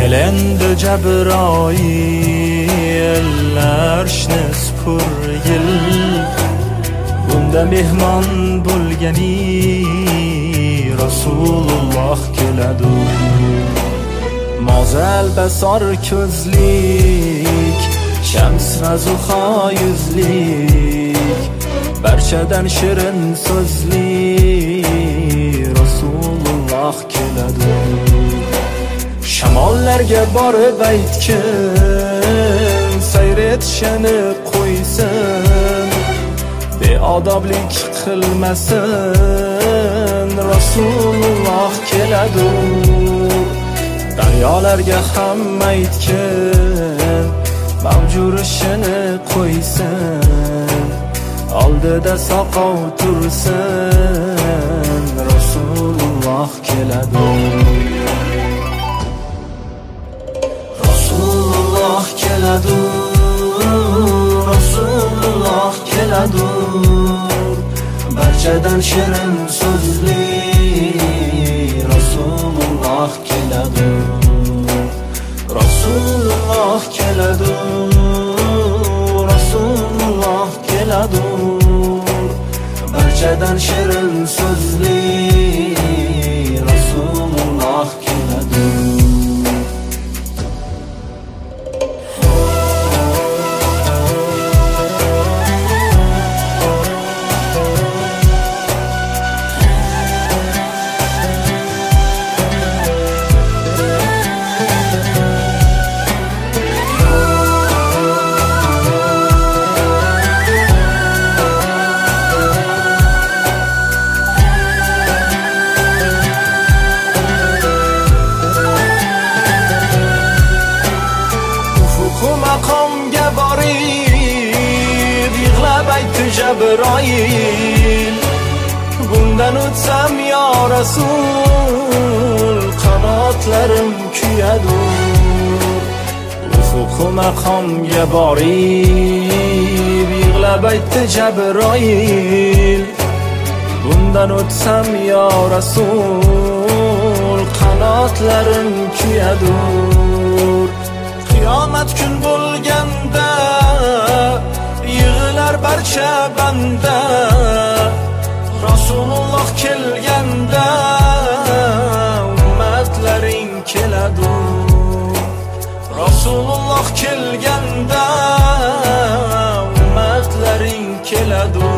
Kelendi Cebrail arshnis pur yil bunda mehmon bo'lgani Rasululloh keladi. Mo'zal basor ko'zlik, shams razuha yuzlik, barchadan shirin so'zli Rasululloh keladi. Shamollarga borib aytkin, sayr etishini qo'ysin, beodoblik qilmasin, Rasululloh keladi. Daryolarga ham aytkin, mavjur ishini qo'ysin, oldida soqov tursin, Rasululloh keladi. Rasululloh keladi, Rasululloh keladi, barchadan shirin so'zli Rasululloh keladi. Rasululloh keladi, Rasululloh keladi, barchadan shirin so'zli Rasululloh keladi. Maqomga borib yig'lab aytdi Jabroil, bundan o'tsam yo Rasul, qanotlarim kuyadur. Ufuq maqomga borib yig'lab aytdi Jabroil, bundan o'tsam yo Rasul, qanotlarim kuyadur. Qiyomat kun bo'lganda yig'lar barcha banda, Rasululloh kelganda ummatlaring keladi. Rasululloh kelganda ummatlaring keladi.